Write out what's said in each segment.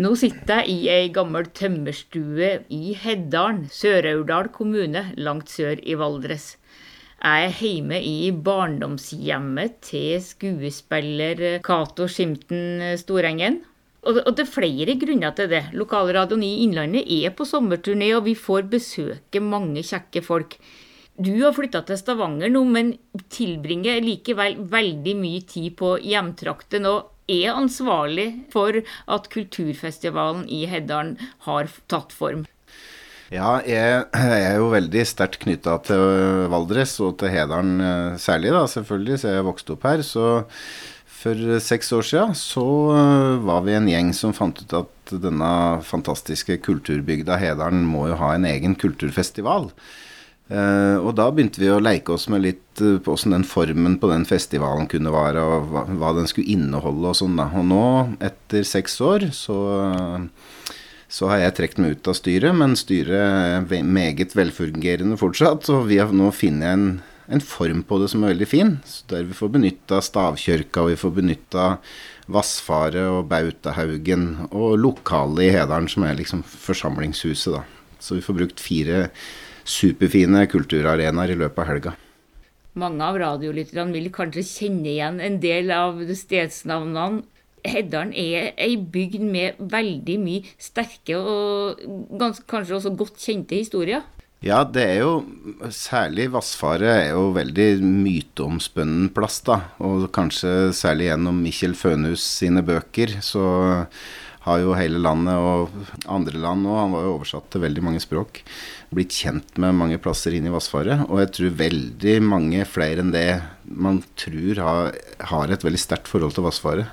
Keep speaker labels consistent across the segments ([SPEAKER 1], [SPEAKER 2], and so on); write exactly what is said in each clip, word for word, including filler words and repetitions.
[SPEAKER 1] Nå sitter jeg i en gammel tømmerstue i Heddalen, Sør-Aurdal kommune, langt sør i Valdres. Jeg er hjemme i barndomshjemmet til skuespiller Cato Skimten Storengen. Og det er flere grunner til det. Lokalradioen i Innlandet er på sommerturné, og vi får besøke mange kjekke folk. Du har flyttet til Stavanger nå, men tilbringer likevel veldig mye tid på hjemtrakten, og er ansvarlig for at kulturfestivalen i Heddalen har tatt form.
[SPEAKER 2] Ja, jeg er jo veldig sterkt knyttet til Valdres og til Heddalen særlig da, selvfølgelig, så jeg vokste opp her. Så for seks år siden så var vi en gjeng som fant ut at denne fantastiske kulturbygda Heddalen må jo ha en egen kulturfestival. Uh, og da begynte vi å leke oss med litt uh, på hvordan den formen på den festivalen kunne være, og hva, hva den skulle inneholde og sånn da. Og nå, etter seks år, så, uh, så har jeg trekt meg ut av styret, men styret er meget velfungerende fortsatt, og vi har nå funnet en, en form på det som er veldig fin, så der vi får benyttet stavkjørka, og vi får benyttet Vassfaret og Bautahaugen, og lokalet i Heddalen, som er liksom forsamlingshuset da. Så vi får brukt fire superfine kulturarenaer i løpet av helga.
[SPEAKER 1] Mange av radiolytterne vil kanskje kjenne igjen en del av stedsnavnene. Heddalen er en bygd med veldig mye sterke og ganske, kanskje også godt kjente historier.
[SPEAKER 2] Ja, det er jo, særlig Vassfaret er jo veldig myteomspunnen plass da, og kanskje særlig gjennom Mikkjel Fønhus sine bøker, så har jo hele landet og andre land nå, han var jo oversatt til veldig mange språk, blitt kjent med mange plasser inn i Vassfaret, og jeg tror veldig mange flere enn det man tror har, har et veldig sterkt forhold til Vassfaret.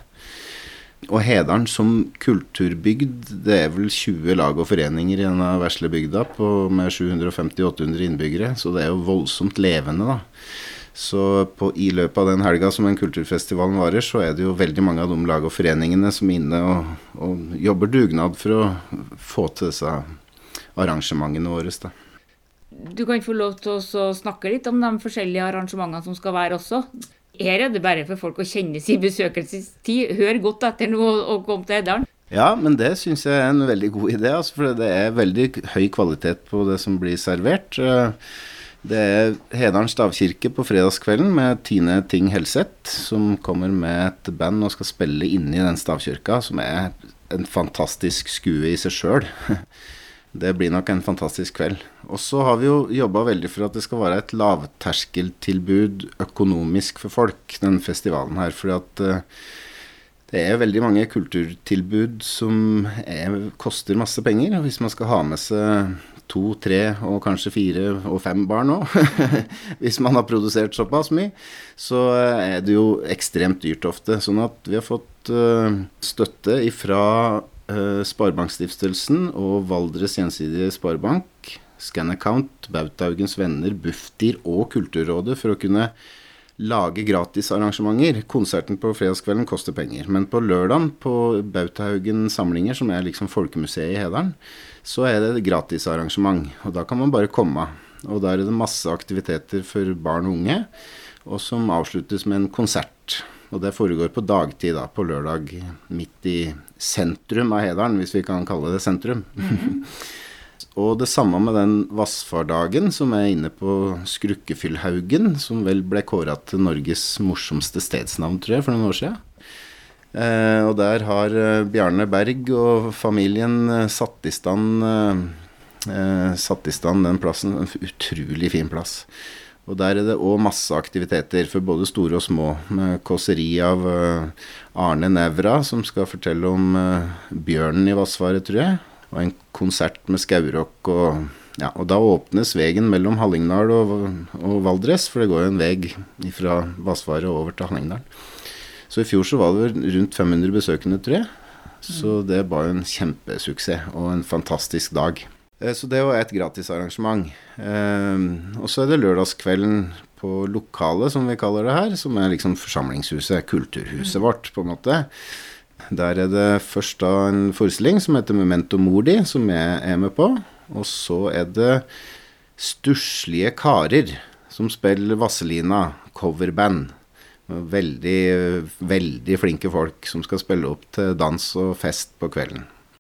[SPEAKER 2] Og Heddalen som kulturbygd, det er vel tjue lag og foreninger i denne vesle bygda på, med sju hundre femti til åtte hundre innbyggere, så det er jo voldsomt levende da. Så på, i løpet av den helga som den kulturfestivalen varer, så er det jo veldig mange av de lag og foreningene som er inne og, og jobber dugnad for å få til disse arrangementene våre da.
[SPEAKER 1] Du kan få lov til å snakke litt om de forskjellige arrangementene som skal være også. Her er det bare for folk å kjenne sin besøkelsestid. Hør godt etter nå og kom til Heddalen.
[SPEAKER 2] Ja, men det synes jeg er en veldig god idé, altså, for det er veldig høy kvalitet på det som blir servert. Det er Heddalen stavkirke på fredagskvelden med Tine Ting Helseth, som kommer med et band og skal spille inne i den stavkirka, som er en fantastisk skue i seg selv. Det blir nok en fantastisk kveld. Og så har vi jo jobbet veldig for at det skal være et lavterskeltilbud økonomisk for folk, den festivalen her, fordi at uh, det er veldig mange kulturtilbud som er, koster masse penger, og hvis man skal ha med seg to, tre og kanskje fire og fem barn nå, hvis man har produsert såpass mye, så er det jo ekstremt dyrt ofte. Sånn at vi har fått uh, støtte ifra uh, Sparebankstiftelsen og Valdres Gjensidige Sparebank, ScanAccount, Bautahaugens Venner, Bufdir og Kulturrådet for å kunne lage gratis arrangementer. Konserten på fredagskvelden koster penger, men på lørdagen på Bautahaugen Samlinger, som er liksom folkemuseet i Heddalen, så er det gratis arrangement, og da kan man bare komme. Og der er det masse aktiviteter for barn og unge, og som avsluttes med en konsert. Og det foregår på dagtid da, på lørdag, midt i sentrum av Heddalen, hvis vi kan kalle det sentrum. Mm-hmm. Og det samme med den Vassfardagen som er inne på Skrukkefyllhaugen, som vel ble kåret til Norges morsomste stedsnavn, tror jeg, for noen år siden. Eh, og der har Bjarne Berg og familien satt i stand, eh, satt i stand den plassen, en utrolig fin plass. Og der er det også masse aktiviteter for både store og små, med kåseri av Arne Nevra, som skal fortelle om bjørnen i Vassfaret, tror jeg. Og en konsert med skaurokk, og, ja, og da åpnes vegen mellom Hallingdal og, og Valdres, for det går jo en veg fra Vassfaret over til Hallingdal. Så i fjor så var det rundt fem hundre besøkende, tror jeg. Så det var en kjempesuksess og en fantastisk dag. Så det var et gratis arrangement. Og så er det lørdagskvelden på lokalet, som vi kaller det her, som er liksom forsamlingshuset, kulturhuset vårt på en måte. Der er det først da en forestilling som heter Memento Mori, som jeg er med på. Og så er det Stusslige karer, som spiller Vazelina, coverband. Veldig, veldig flinke folk som skal spille opp til dans og fest på kvelden.